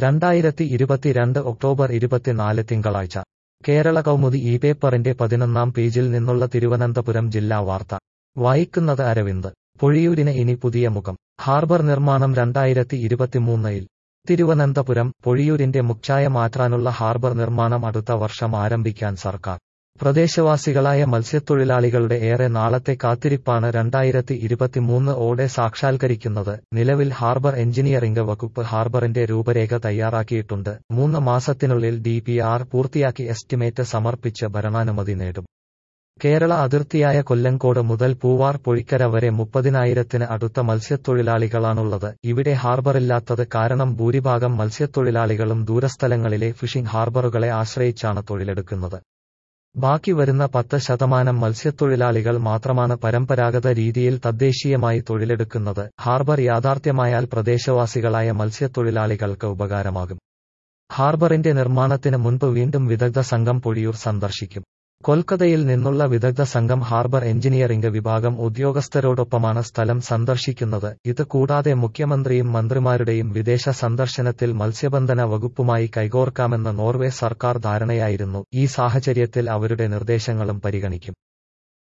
2022 October 24 തിങ്കളാഴ്ച കേരള കൗമുദി ഈ പേപ്പറിന്റെ 11-ാം പേജിൽ നിന്നുള്ള തിരുവനന്തപുരം ജില്ലാ വാർത്ത വായിക്കുന്നത് അരവിന്ദ്. പൊഴിയൂരിന് ഇനി പുതിയ മുഖം. ഹാർബർ നിർമ്മാണം 2023-ൽ. തിരുവനന്തപുരം. പൊഴിയൂരിന്റെ മുഖച്ഛായ മാറ്റാനുള്ള ഹാർബർ നിർമ്മാണം അടുത്ത വർഷം ആരംഭിക്കാൻ സർക്കാർ. പ്രദേശവാസികളായ മത്സ്യത്തൊഴിലാളികളുടെ ഏറെ നാളത്തെ കാത്തിരിപ്പാണ് 2023 സാക്ഷാത്കരിക്കുന്നത്. നിലവിൽ ഹാർബർ എഞ്ചിനീയറിംഗ് വകുപ്പ് ഹാർബറിന്റെ രൂപരേഖ തയ്യാറാക്കിയിട്ടുണ്ട്. 3 മാസത്തിനുള്ളിൽ DPR പൂർത്തിയാക്കി എസ്റ്റിമേറ്റ് സമർപ്പിച്ച് ഭരണാനുമതി നേടും. കേരള അതിർത്തിയായ കൊല്ലങ്കോട് മുതൽ പൂവാർ പൊഴിക്കര വരെ 30,000-ന് അടുത്ത മത്സ്യത്തൊഴിലാളികളാണുള്ളത്. ഇവിടെ ഹാർബറില്ലാത്തത് കാരണം ഭൂരിഭാഗം മത്സ്യത്തൊഴിലാളികളും ദൂരസ്ഥലങ്ങളിലെ ഫിഷിംഗ് ഹാർബറുകളെ ആശ്രയിച്ചാണ് തൊഴിലെടുക്കുന്നത്. ബാക്കി വരുന്ന 10% മത്സ്യത്തൊഴിലാളികൾ മാത്രമാണ് പരമ്പരാഗത രീതിയിൽ തദ്ദേശീയമായി തൊഴിലെടുക്കുന്നത്. ഹാർബർ യാഥാർത്ഥ്യമായാൽ പ്രദേശവാസികളായ മത്സ്യത്തൊഴിലാളികൾക്ക് ഉപകാരമാകും. ഹാർബറിന്റെ നിർമ്മാണത്തിന് മുൻപ് വീണ്ടും വിദഗ്ധ സംഘം പൊഴിയൂർ സന്ദർശിക്കും. കൊൽക്കത്തയിൽ നിന്നുള്ള വിദഗ്ധ സംഘം ഹാർബർ എഞ്ചിനീയറിംഗ് വിഭാഗം ഉദ്യോഗസ്ഥരോടൊപ്പമാണ് സ്ഥലം സന്ദർശിക്കുന്നത്. ഇത് കൂടാതെ മുഖ്യമന്ത്രിയും മന്ത്രിമാരുടെയും വിദേശ സന്ദർശനത്തിൽ മത്സ്യബന്ധന വകുപ്പുമായി കൈകോർക്കാമെന്ന് നോർവേ സർക്കാർ ധാരണയായിരുന്നു. ഈ സാഹചര്യത്തിൽ അവരുടെ നിർദ്ദേശങ്ങളും പരിഗണിക്കും.